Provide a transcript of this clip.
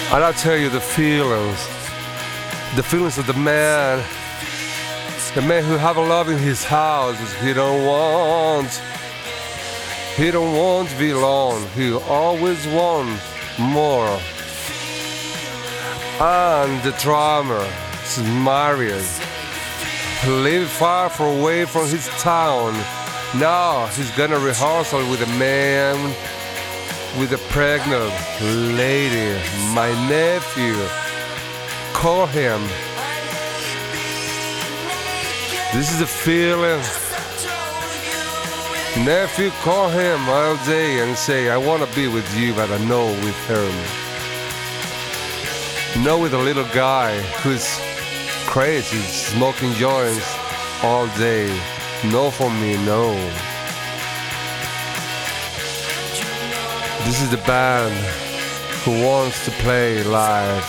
And I'll tell you the feelings of the man who have a love in his house. He don't want to be alone. He always wants more. And the drummer is Marius, who lived far away from his town. Now he's gonna rehearsal with a man with a pregnant lady. My nephew, call him. This is the feeling. Nephew, call him all day and say, I wanna be with you, but I know with him. No, with a little guy who's crazy, smoking joints all day. No for me, no. This is the band who wants to play live.